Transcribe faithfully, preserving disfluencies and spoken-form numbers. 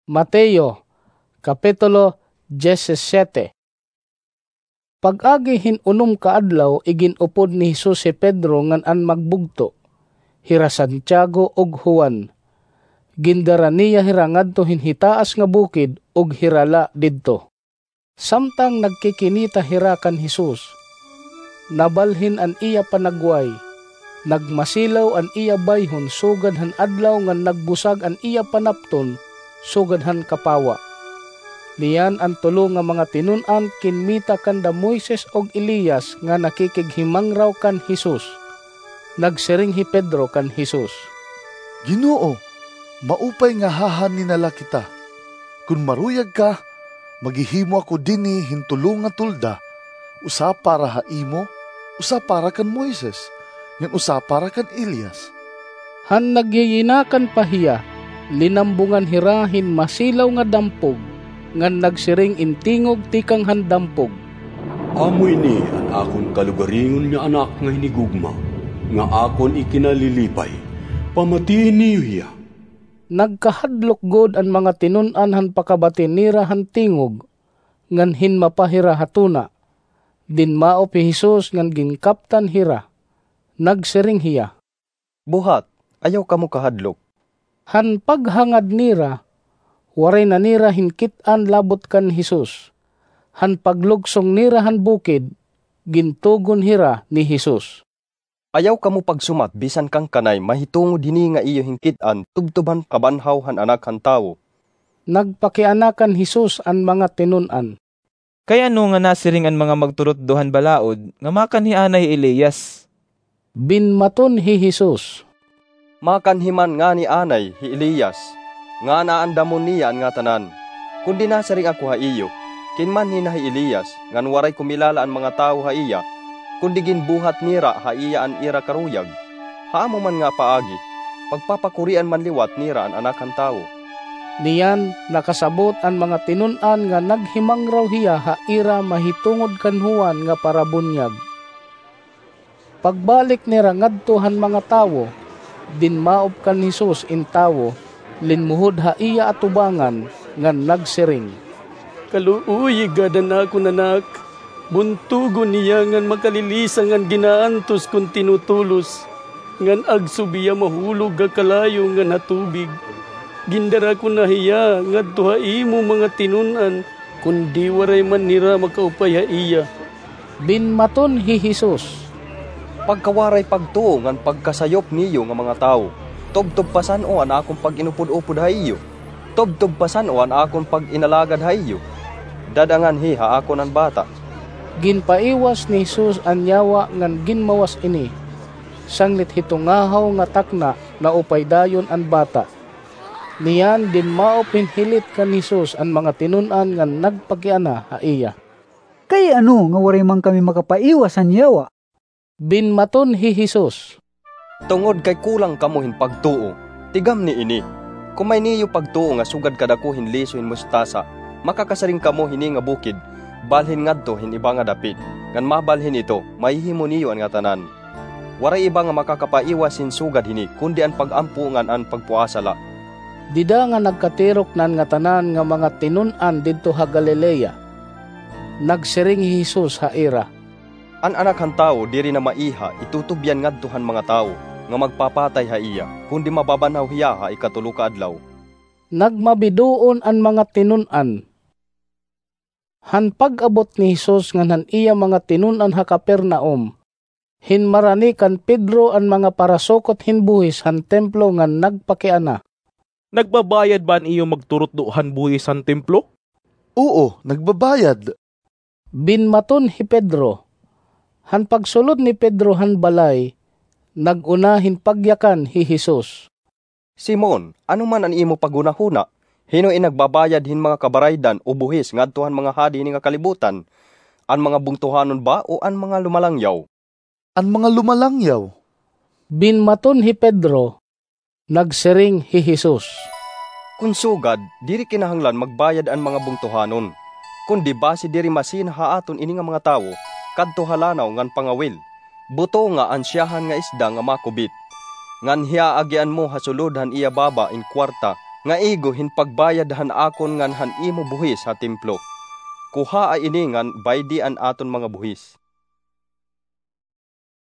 Mateo, Kapitulo seventeen. Pag-agi hinunom kaadlaw iginupod ni Jesus si Pedro ngan an magbugto, hira Santiago ug Juan. Gindara niya hira ngadto hinhitaas nga bukid ug hirala didto. Samtang nagkikinita hira kan Jesus, nabalhin an iya panagway, nagmasilaw an iya bayhon sugad han adlaw nga nagbusag an iya panapton sugad han kapawa. Niyan ang tulo nga mga tinun-an kinmita kanda Moises og Elias nga nakikighimang raw kan Jesus. Nagsiring hi Pedro kan Jesus, Ginoo, maupay nga hahan ninala kita. Kung maruyag ka, magihimo ako dini hintulong nga tulda, usa para ha imo, usa para kan Moises, ngan usa para kan Elias. Han nagyayinakan pahiya, linambungan hirahin masilaw nga dampog, ngan nagsiring intingog tikang handampog. Amoy ni an akon kalugaringon nga anak nga hinigugma, nga akon ikinalilipay, pamatiin niyo hiya. Nagkahadlok god ang mga tinun-an han pakabatinira han tingog, ngan hinmapahira hatuna. Dinmao pi Jesus ngan ginkaptan hira. Nagsiring hiya, Buhat, ayaw kamo kahadlok. Han paghangad nira, waray na nira hinkit-an labot kan Jesus. Han paglugsong nira han bukid, gintugon hira ni Jesus. Ayaw kamo pagsumat bisan kang kanay mahitungod hini nga iyo hingkit-an tubtuban kabanhaw han anak han tawo. Nagpakianakan Jesus an mga tinun-an. Kaya no nga nasiring an mga magturot duhan balaod, nga makan hi anay Elias. Binmaton hi Jesus, Makanhiman nga ni anay hi Elias, nga naandamon niya nga tanan. Kundi nasaring ako ha iyo, kinman hina hi Elias, ngan waray kumilala ang mga tao ha iya, kundi ginbuhat nira ha iya an ira karuyag. Haamo man nga paagi, pagpapakurian man liwat nira an anak han tao. niyan nakasabot ang mga tinun-an nga naghimang raw hiya ha ira mahitungod kan Juan nga parabunyag. Pagbalik nira ngadto han mga tawo, dinmaop kan Jesus in tawo, linmuhod ha iya atubangan ngan nagsiring. Kaluuy gadan ako nanak, buntugon niya ngan makalilisa ngan ginaantos kung tinutulos, ngan agsubiya mahulog ga kalayo ngan hatubig. Gindara ko na hiya ngadto ha imo mga tinunan, kundi waray man nira makaupay ha iya. Binmaton hi Jesus, Pagkawaray pagtuo ngan pagkasayop niyo nga mga tao, tobtob pasan o an akong pag-inupod-upod ha iyo, tobtob pasan o an akong pag-inalagad ha iyo. Dadangan hi ha akon an bata. ginpaiwas ni Jesus an yawa ngan ginmawas ini. Sanglit hitungahaw nga takna na upay dayon an bata. Niyan din maopin hilit kan Jesus an mga tinun-an nga nagpagiana ha iya. Kay ano nga waray man kami makapaiwas an yawa? Binmaton hi Jesus, Tungod kay kulang kamuhin pagtuo, tigam ni ini. Kumay niyo pagtuo nga sugad kadakuhin lisohin mustasa, makakasaring kamo hini nga bukid, balhin ngadto hin iba nga dapit. Ngan mabalhin ito, mahihimo niyo an nga tanan. Waray iba nga makakapaiwas hin sugad hini, kundi ang pagampungan an pagpuasala. dida nga nagkatirok nan nga tanan nga mga tinun-an didto ha Galilea. Nagsiring hi Jesus ha ira, An anak han tao diri na maiha itutubyan ngadtuhan mga tao nga magpapatay ha iya, kundi mababanhaw hiya ha ikatulo ka adlaw. nagmabiduon an mga tinun-an. Han pag-abot ni Jesus ngan han iya mga tinun-an ha Capernaum, hinmarani kan Pedro an mga parasokot hinbuhis han templo ngan nagpakiana. Nagbabayad ba iyo magturot duhan buhis san templo? Oo, nagbabayad. Binmaton hi Pedro. Han pagsulod ni Pedro han balay, nagunahin pagyakan hi Jesus. Simon, ano man an imo pagunahuna? Hino inagbabayad hin mga kabaraydan o buhis ngadtuhan mga hadi ni nga kalibutan? An mga bungtuhanon ba o an mga lumalangyaw? An mga lumalangyaw. Binmaton hi Pedro, nagsiring hi Jesus. Kung sugad, diri kinahanglan magbayad an mga bungtuhanon. Kundi base diri masin haaton ini nga mga tawo, kadto halanaw ngan pangawil. Buto nga ansyahan nga isda nga makubit. Ngan hiya agian mo hasulodhan iya baba in kwarta, Nga igo hinpagbayadhan akon ngan han imo buhis sa templo. Kuha ay ini ngan baydi an aton mga buhis.